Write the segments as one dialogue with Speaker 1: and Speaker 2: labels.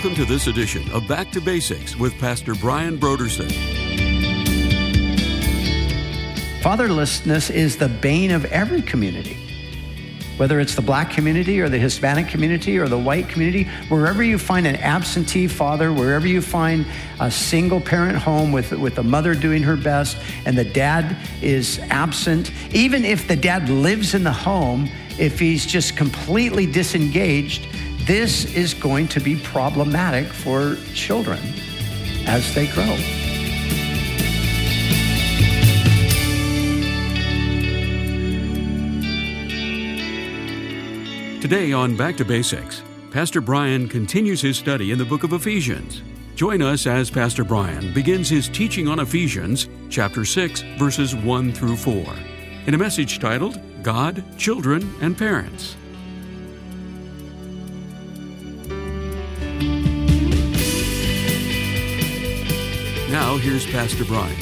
Speaker 1: Welcome to this edition of Back to Basics with Pastor Brian Brodersen.
Speaker 2: Fatherlessness is the bane of every community. Whether it's the black community or the Hispanic community or the white community, wherever you find an absentee father, wherever you find a single parent home with the mother doing her best and the dad is absent, even if the dad lives in the home, if he's just completely disengaged, this is going to be problematic for children as they grow.
Speaker 1: Today on Back to Basics, Pastor Brian continues his study in the book of Ephesians. Join us as Pastor Brian begins his teaching on Ephesians, chapter 6, verses 1 through 4, in a message titled, God, Children, and Parents. Now, here's Pastor Brian.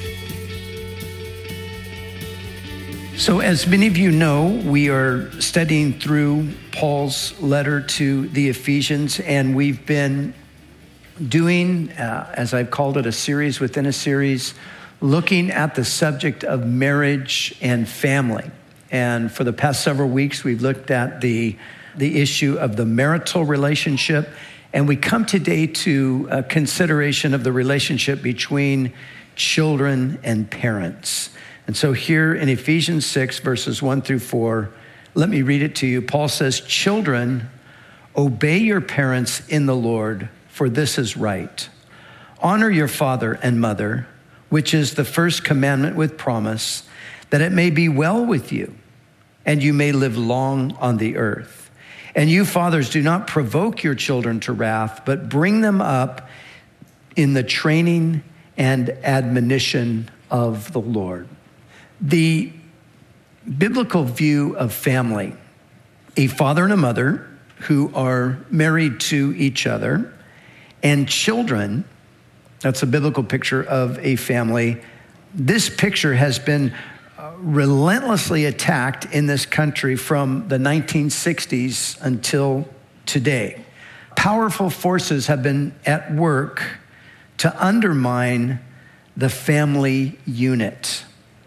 Speaker 2: So as many of you know, we are studying through Paul's letter to the Ephesians, and we've been doing, as I've called it, a series within a series, looking at the subject of marriage and family. And for the past several weeks, we've looked at the issue of the marital relationship. And we come today to a consideration of the relationship between children and parents. And so here in Ephesians 6, verses 1 through 4, let me read it to you. Paul says, "Children, obey your parents in the Lord, for this is right. Honor your father and mother, which is the first commandment with promise, that it may be well with you, and you may live long on the earth. And you fathers, do not provoke your children to wrath, but bring them up in the training and admonition of the Lord." The biblical view of family, a father and a mother who are married to each other, and children, that's a biblical picture of a family. This picture has been relentlessly attacked in this country from the 1960s until today. Powerful forces have been at work to undermine the family unit.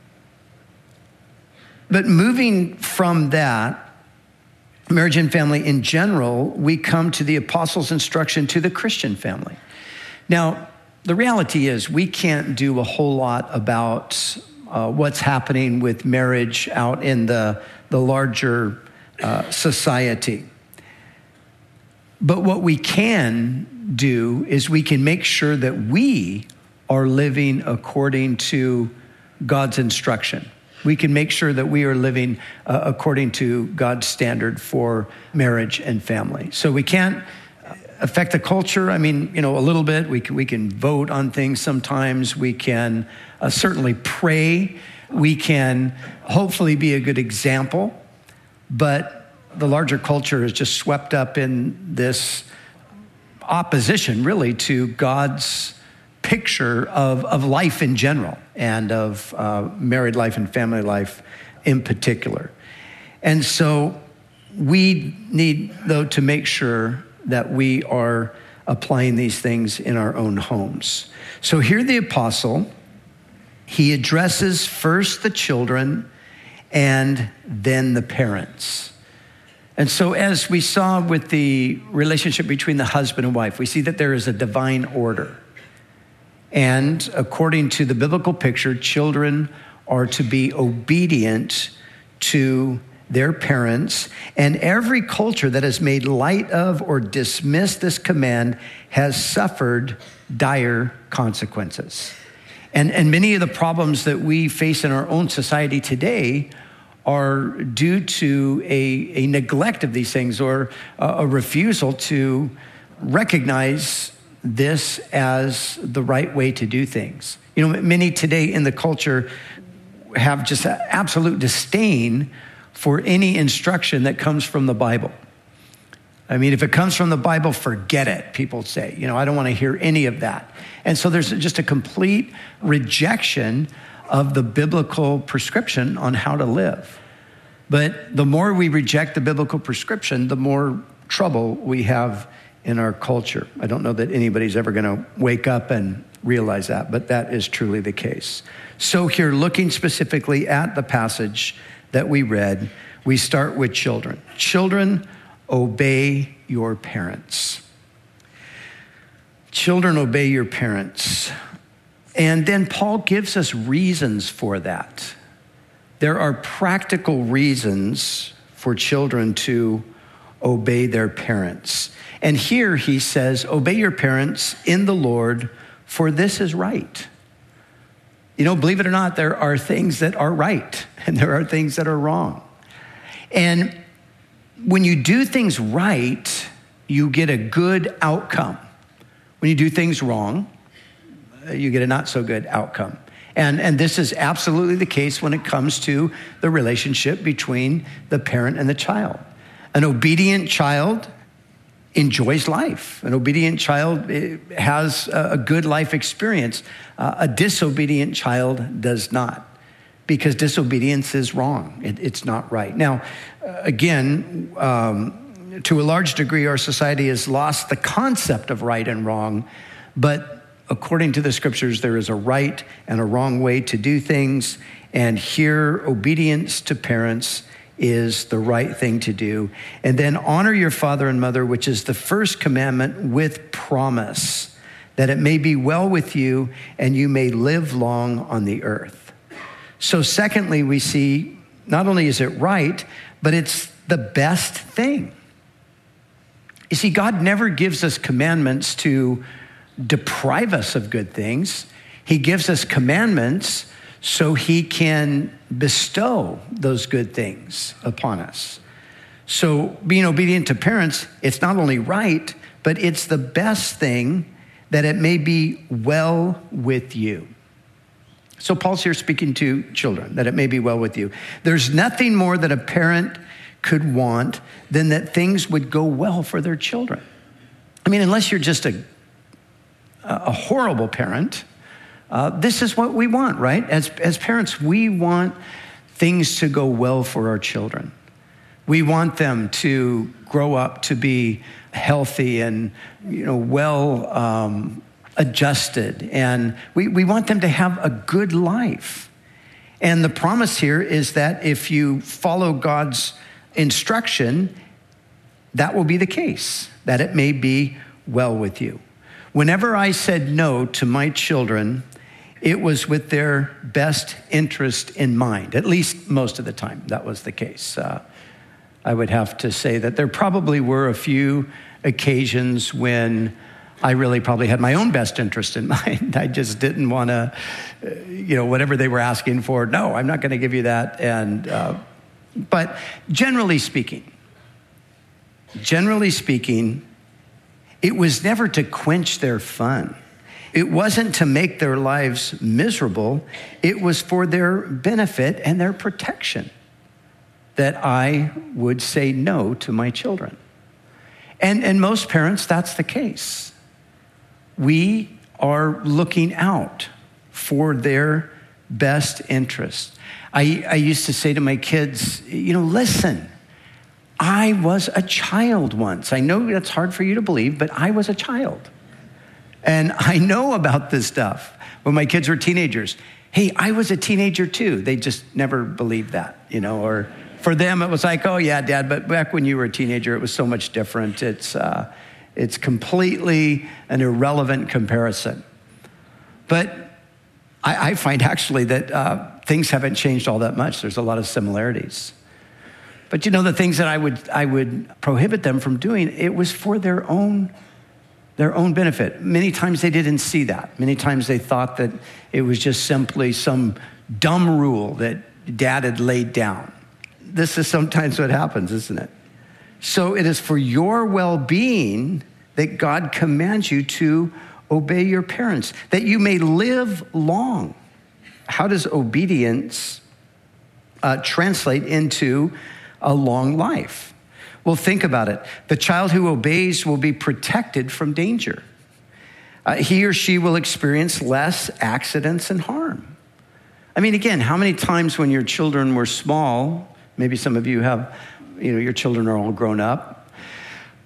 Speaker 2: But moving from that, marriage and family in general, we come to the apostles' instruction to the Christian family. Now, the reality is we can't do a whole lot about what's happening with marriage out in the larger society. But what we can do is we can make sure that we are living according to God's instruction. We can make sure that we are living according to God's standard for marriage and family. So we can't affect the culture. I mean, a little bit. We can vote on things sometimes. We can certainly pray. We can hopefully be a good example. But the larger culture is just swept up in this opposition, really, to God's picture of life in general and of married life and family life in particular. And so we need, though, to make sure that we are applying these things in our own homes. So here the apostle, he addresses first the children and then the parents. And so as we saw with the relationship between the husband and wife, we see that there is a divine order. And according to the biblical picture, children are to be obedient to their parents, and every culture that has made light of or dismissed this command has suffered dire consequences. And many of the problems that we face in our own society today are due to a neglect of these things or a refusal to recognize this as the right way to do things. Many today in the culture have just absolute disdain for any instruction that comes from the Bible. I mean, if it comes from the Bible, forget it, people say. I don't want to hear any of that. And so there's just a complete rejection of the biblical prescription on how to live. But the more we reject the biblical prescription, the more trouble we have in our culture. I don't know that anybody's ever going to wake up and realize that, but that is truly the case. So here, looking specifically at the passage that we read, we start with children. Children, obey your parents. Children, obey your parents. And then Paul gives us reasons for that. There are practical reasons for children to obey their parents. And here he says, obey your parents in the Lord, for this is right. You know, believe it or not, there are things that are right and there are things that are wrong. And when you do things right, you get a good outcome. When you do things wrong, you get a not so good outcome. And this is absolutely the case when it comes to the relationship between the parent and the child. An obedient child enjoys life. An obedient child has a good life experience. A disobedient child does not, because disobedience is wrong. It's not right. Now, again, to a large degree, our society has lost the concept of right and wrong, but according to the scriptures, there is a right and a wrong way to do things, and here, obedience to parents is the right thing to do. And then honor your father and mother, which is the first commandment with promise, that it may be well with you and you may live long on the earth. So secondly, we see not only is it right, but it's the best thing. You see, God never gives us commandments to deprive us of good things. He gives us commandments so he can bestow those good things upon us. So being obedient to parents, it's not only right, but it's the best thing, that it may be well with you. So Paul's here speaking to children, that it may be well with you. There's nothing more that a parent could want than that things would go well for their children. I mean, unless you're just a horrible parent, this is what we want, right? As parents, we want things to go well for our children. We want them to grow up to be healthy and, well adjusted, and we want them to have a good life. And the promise here is that if you follow God's instruction, that will be the case, that it may be well with you. Whenever I said no to my children, it was with their best interest in mind. At least most of the time, that was the case. I would have to say that there probably were a few occasions when I really probably had my own best interest in mind. I just didn't want to, whatever they were asking for, no, I'm not going to give you that. But generally speaking, it was never to quench their fun. It wasn't to make their lives miserable. It was for their benefit and their protection that I would say no to my children. And most parents, that's the case. We are looking out for their best interest. I used to say to my kids, listen, I was a child once. I know that's hard for you to believe, but I was a child. And I know about this stuff. When my kids were teenagers, hey, I was a teenager too. They just never believed that, or for them it was like, oh yeah, Dad, but back when you were a teenager, it was so much different. It's completely an irrelevant comparison. But I find actually that things haven't changed all that much. There's a lot of similarities. But the things that I would prohibit them from doing, it was for their own benefit. Many times they didn't see that. Many times they thought that it was just simply some dumb rule that Dad had laid down. This is sometimes what happens, isn't it? So it is for your well-being that God commands you to obey your parents, that you may live long. How does obedience translate into a long life? Well, think about it. The child who obeys will be protected from danger. He or she will experience less accidents and harm. I mean, again, how many times when your children were small, maybe some of you have, your children are all grown up,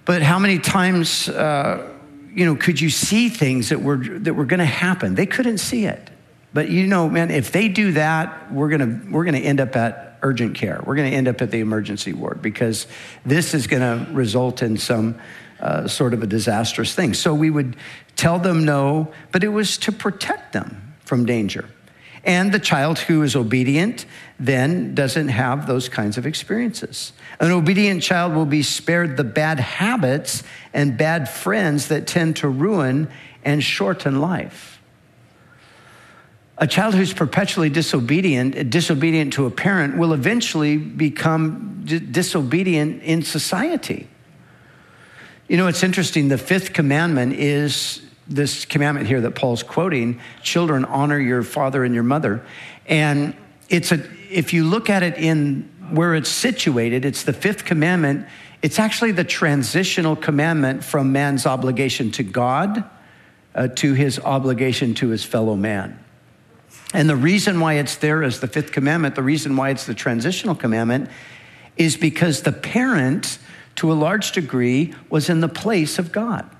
Speaker 2: But how many times, could you see things that were going to happen? They couldn't see it. But man, if they do that, we're going to end up at urgent care. We're going to end up at the emergency ward because this is going to result in some sort of a disastrous thing. So we would tell them no, but it was to protect them from danger. And the child who is obedient then doesn't have those kinds of experiences. An obedient child will be spared the bad habits and bad friends that tend to ruin and shorten life. A child who's perpetually disobedient to a parent, will eventually become disobedient in society. It's interesting. The fifth commandment is this commandment here that Paul's quoting: children, honor your father and your mother. And if you look at it in where it's situated, it's the fifth commandment. It's actually the transitional commandment from man's obligation to God to his obligation to his fellow man. And the reason why it's there as the fifth commandment, the reason why it's the transitional commandment, is because the parent, to a large degree, was in the place of God.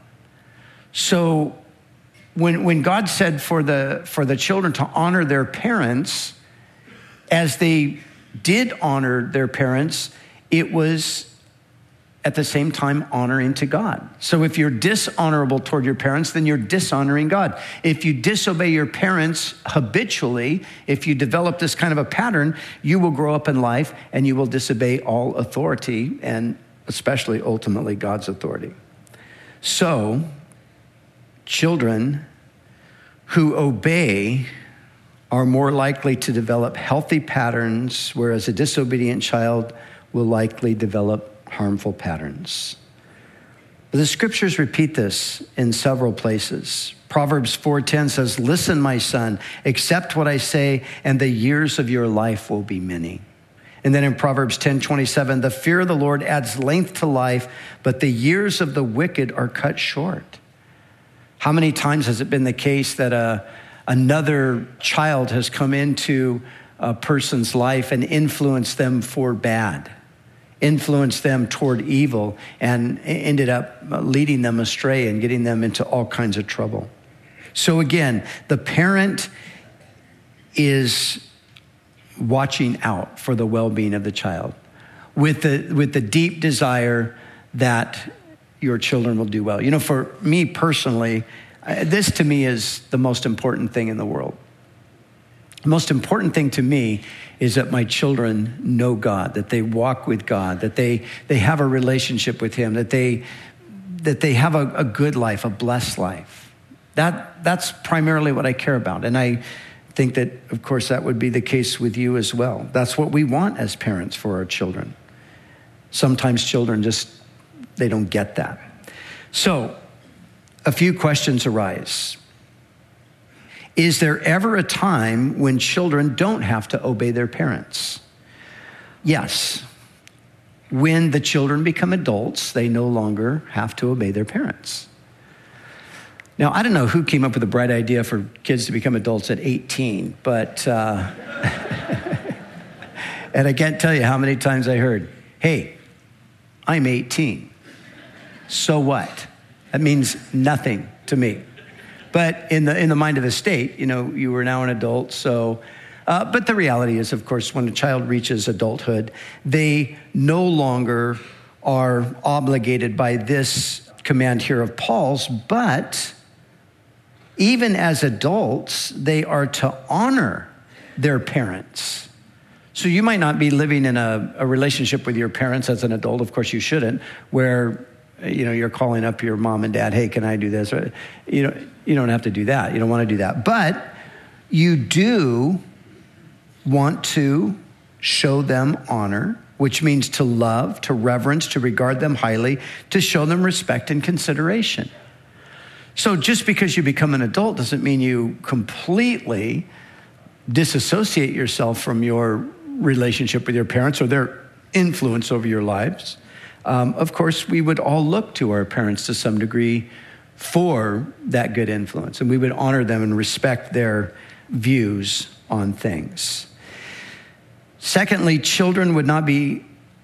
Speaker 2: So when God said for the children to honor their parents, as they did honor their parents, it was at the same time honoring to God. So if you're dishonorable toward your parents, then you're dishonoring God. If you disobey your parents habitually, if you develop this kind of a pattern, you will grow up in life and you will disobey all authority, and especially ultimately God's authority. So children who obey are more likely to develop healthy patterns, whereas a disobedient child will likely develop harmful patterns. But the scriptures repeat this in several places. Proverbs 4:10 says, "Listen, my son, accept what I say, and the years of your life will be many." And then in Proverbs 10:27, "The fear of the Lord adds length to life, but the years of the wicked are cut short." How many times has it been the case that another child has come into a person's life and influenced them for bad, influenced them toward evil, and ended up leading them astray and getting them into all kinds of trouble? So again, the parent is watching out for the well-being of the child with the deep desire that your children will do well. For me personally, this to me is the most important thing in the world. The most important thing to me is that my children know God, that they walk with God, that they have a relationship with him, that they have a good life, a blessed life. That's primarily what I care about. And I think that, of course, that would be the case with you as well. That's what we want as parents for our children. Sometimes children they don't get that. So a few questions arise. Is there ever a time when children don't have to obey their parents? Yes. When the children become adults, they no longer have to obey their parents. Now, I don't know who came up with the bright idea for kids to become adults at 18, but, and I can't tell you how many times I heard, "Hey, I'm 18. So what?" That means nothing to me. But in the mind of the state, you are now an adult. So, but the reality is, of course, when a child reaches adulthood, they no longer are obligated by this command here of Paul's, but even as adults, they are to honor their parents. So you might not be living in a relationship with your parents as an adult. Of course, you shouldn't, where you're calling up your mom and dad, "Hey, can I do this?" You don't have to do that. You don't want to do that. But you do want to show them honor, which means to love, to reverence, to regard them highly, to show them respect and consideration. So just because you become an adult doesn't mean you completely disassociate yourself from your relationship with your parents or their influence over your lives. Of course, we would all look to our parents to some degree for that good influence, and we would honor them and respect their views on things. Secondly, children would not be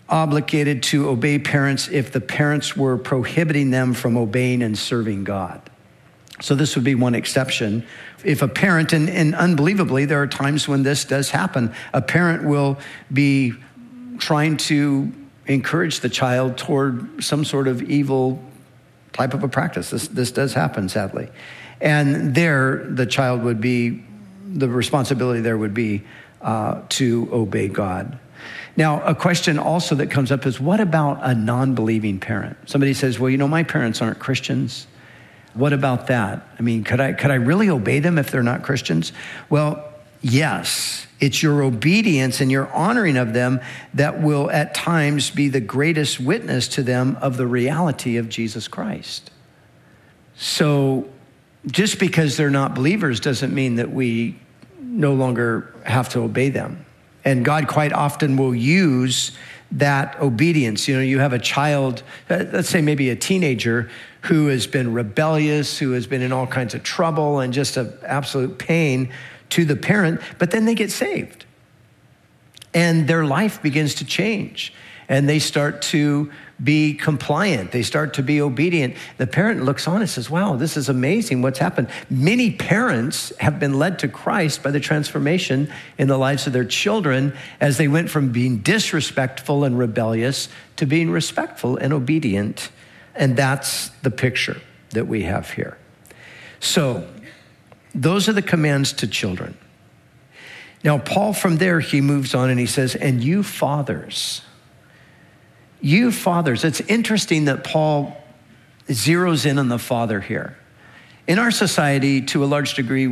Speaker 2: obligated to obey parents if the parents were prohibiting them from obeying and serving God. So this would be one exception. If a parent, and unbelievably, there are times when this does happen, a parent will be trying to encourage the child toward some sort of evil type of a practice. This does happen, sadly. And there, the child would be, the responsibility there would be to obey God. Now, a question also that comes up is, what about a non-believing parent? Somebody says, well, my parents aren't Christians. What about that? I mean, could I really obey them if they're not Christians? Well, yes. It's your obedience and your honoring of them that will at times be the greatest witness to them of the reality of Jesus Christ. So just because they're not believers doesn't mean that we no longer have to obey them. And God quite often will use that obedience. You have a child, let's say maybe a teenager who has been rebellious, who has been in all kinds of trouble and just an absolute pain to the parent, but then they get saved. And their life begins to change. And they start to be compliant. They start to be obedient. The parent looks on and says, wow, this is amazing what's happened. Many parents have been led to Christ by the transformation in the lives of their children as they went from being disrespectful and rebellious to being respectful and obedient. And that's the picture that we have here. So those are the commands to children. Now, Paul from there, he moves on and he says, and you fathers, it's interesting that Paul zeroes in on the father here. In our society, to a large degree,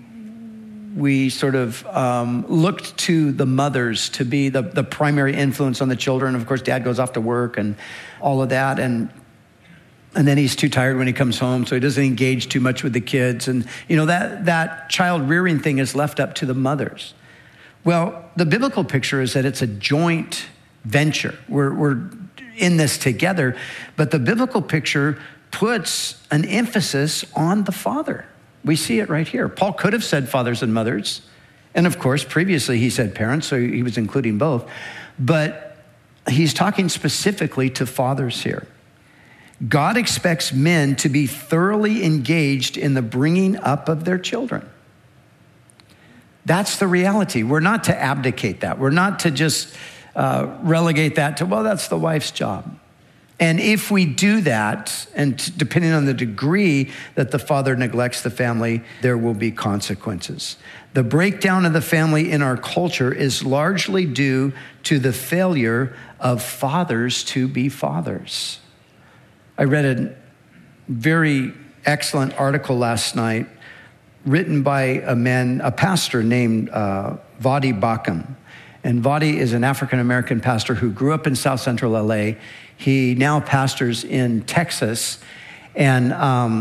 Speaker 2: we sort of looked to the mothers to be the primary influence on the children. Of course, dad goes off to work and all of that. And then he's too tired when he comes home, so he doesn't engage too much with the kids. And, that child rearing thing is left up to the mothers. Well, the biblical picture is that it's a joint venture. We're in this together, but the biblical picture puts an emphasis on the father. We see it right here. Paul could have said fathers and mothers, and of course, previously he said parents, so he was including both, but he's talking specifically to fathers here. God expects men to be thoroughly engaged in the bringing up of their children. That's the reality. We're not to abdicate that. We're not to just relegate that to, well, that's the wife's job. And if we do that, and depending on the degree that the father neglects the family, there will be consequences. The breakdown of the family in our culture is largely due to the failure of fathers to be fathers. I read a very excellent article last night written by a pastor named Vadi Bakum. And Vadi is an African-American pastor who grew up in South Central LA. He now pastors in Texas. And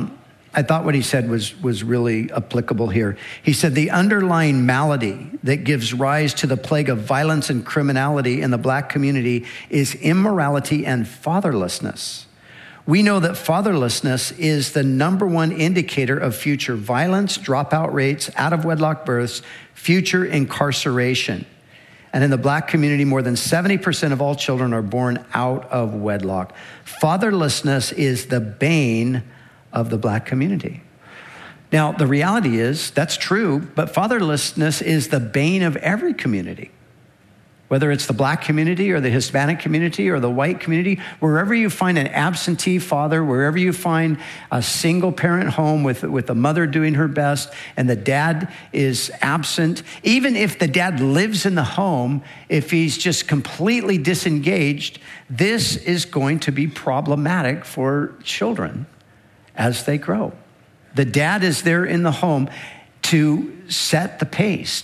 Speaker 2: I thought what he said was really applicable here. He said, the underlying malady that gives rise to the plague of violence and criminality in the Black community is immorality and fatherlessness. We know that fatherlessness is the number one indicator of future violence, dropout rates, out-of-wedlock births, future incarceration. And in the Black community, more than 70% of all children are born out of wedlock. Fatherlessness is the bane of the Black community. Now, the reality is that's true, but fatherlessness is the bane of every community. Whether it's the Black community or the Hispanic community or the white community, wherever you find an absentee father, wherever you find a single parent home with the mother doing her best and the dad is absent, even if the dad lives in the home, if he's just completely disengaged, this is going to be problematic for children as they grow. The dad is there in the home to set the pace,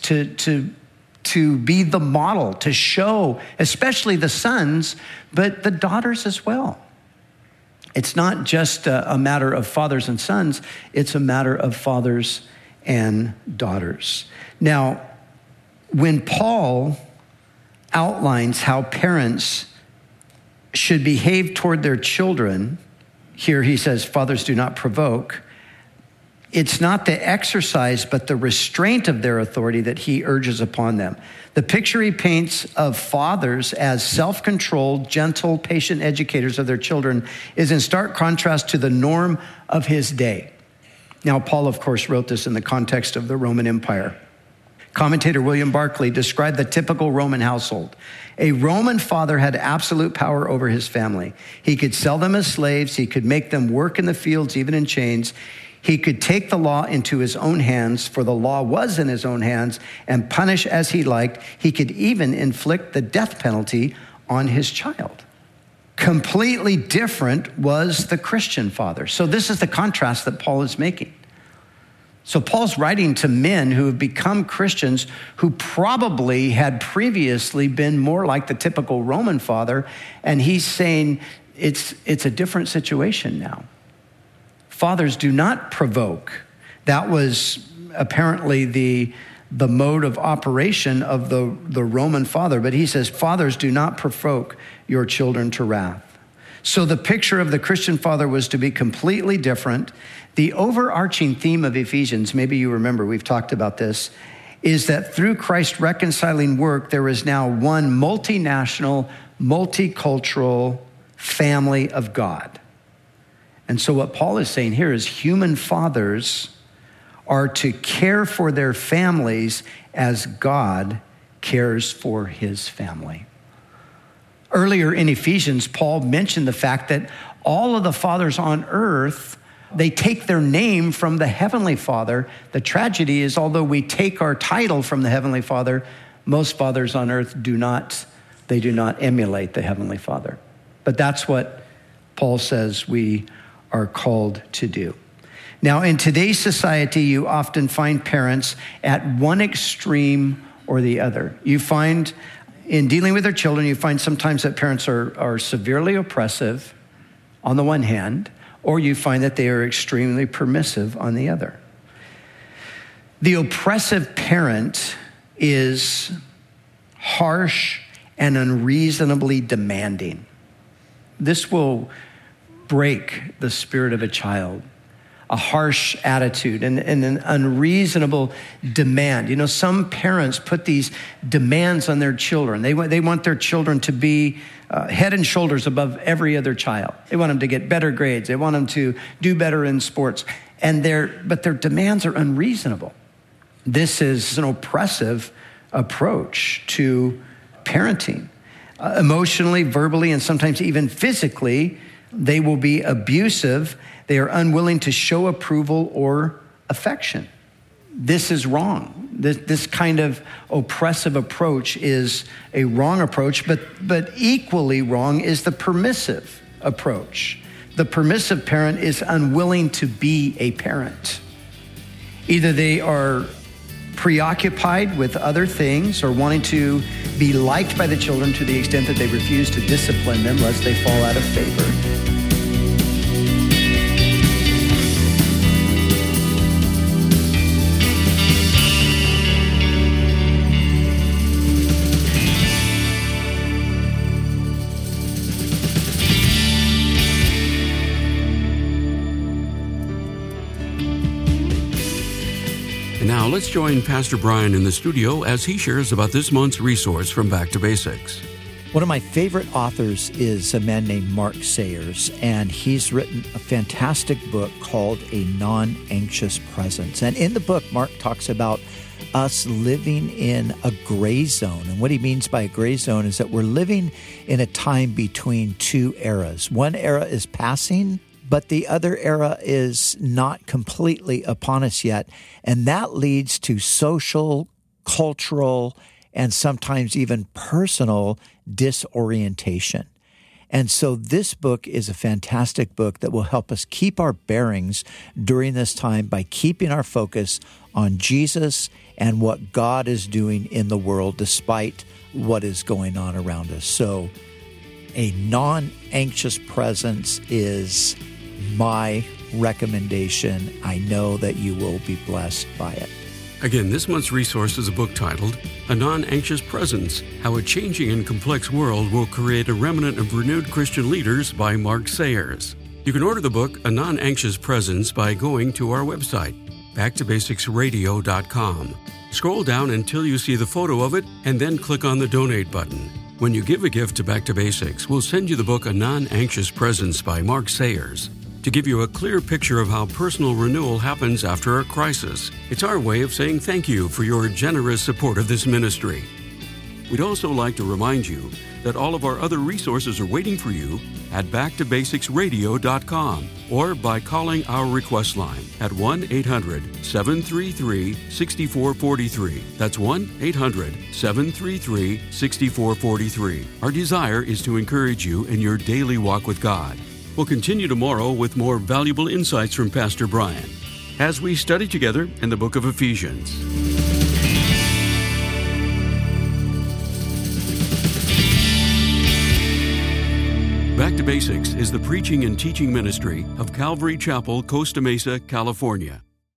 Speaker 2: to be the model, to show, especially the sons, but the daughters as well. It's not just a matter of fathers and sons, it's a matter of fathers and daughters. Now, when Paul outlines how parents should behave toward their children, here he says, fathers do not provoke. it's not the exercise, but the restraint of their authority that he urges upon them. The picture he paints of fathers as self-controlled, gentle, patient educators of their children is in stark contrast to the norm of his day. Now, Paul, of course, wrote this in the context of the Roman Empire. Commentator William Barclay described the typical Roman household. A Roman father had absolute power over his family. He could sell them as slaves. He could make them work in the fields, even in chains. He could take the law into his own hands, for the law was in his own hands, and punish as he liked. He could even inflict the death penalty on his child. Completely different was the Christian father. So this is the contrast that Paul is making. So Paul's writing to men who have become Christians who probably had previously been more like the typical Roman father, and he's saying it's a different situation now. Fathers do not provoke. That was apparently the mode of operation of the Roman father, but he says, fathers, do not provoke your children to wrath. So the picture of the Christian father was to be completely different. The overarching theme of Ephesians, maybe you remember, we've talked about this, is that through Christ's reconciling work, there is now one multinational, multicultural family of God. And so what Paul is saying here is human fathers are to care for their families as God cares for his family. Earlier in Ephesians, Paul mentioned the fact that all of the fathers on earth, they take their name from the Heavenly Father. The tragedy is, although we take our title from the Heavenly Father, most fathers on earth do not emulate the Heavenly Father. But that's what Paul says we are called to do. Now, in today's society, you often find parents at one extreme or the other. You find, in dealing with their children, you find sometimes that parents are severely oppressive on the one hand, or you find that they are extremely permissive on the other. The oppressive parent is harsh and unreasonably demanding. This will break the spirit of a child. A harsh attitude and an unreasonable demand. You know, some parents put these demands on their children. They want their children to be head and shoulders above every other child. They want them to get better grades. They want them to do better in sports. But their demands are unreasonable. This is an oppressive approach to parenting. Emotionally, verbally, and sometimes even physically, they will be abusive. They are unwilling to show approval or affection. This is wrong. This kind of oppressive approach is a wrong approach, but equally wrong is the permissive approach. The permissive parent is unwilling to be a parent. Either they are preoccupied with other things or wanting to be liked by the children to the extent that they refuse to discipline them lest they fall out of favor.
Speaker 1: Now let's join Pastor Brian in the studio as he shares about this month's resource from Back to Basics.
Speaker 3: One of my favorite authors is a man named Mark Sayers, and he's written a fantastic book called A Non-Anxious Presence. And in the book, Mark talks about us living in a gray zone. And what he means by a gray zone is that we're living in a time between two eras. One era is passing, but the other era is not completely upon us yet. And that leads to social, cultural, and sometimes even personal disorientation. And so this book is a fantastic book that will help us keep our bearings during this time by keeping our focus on Jesus and what God is doing in the world despite what is going on around us. So a non-anxious presence is my recommendation. I know that you will be blessed by it.
Speaker 1: Again, this month's resource is a book titled A Non-Anxious Presence, How a Changing and Complex World Will Create a Remnant of Renewed Christian Leaders by Mark Sayers. You can order the book A Non-Anxious Presence by going to our website, backtobasicsradio.com. Scroll down until you see the photo of it and then click on the donate button. When you give a gift to Back to Basics, we'll send you the book A Non-Anxious Presence by Mark Sayers to give you a clear picture of how personal renewal happens after a crisis. It's our way of saying thank you for your generous support of this ministry. We'd also like to remind you that all of our other resources are waiting for you at backtobasicsradio.com or by calling our request line at 1-800-733-6443. That's 1-800-733-6443. Our desire is to encourage you in your daily walk with God. We'll continue tomorrow with more valuable insights from Pastor Brian as we study together in the book of Ephesians. Back to Basics is the preaching and teaching ministry of Calvary Chapel, Costa Mesa, California.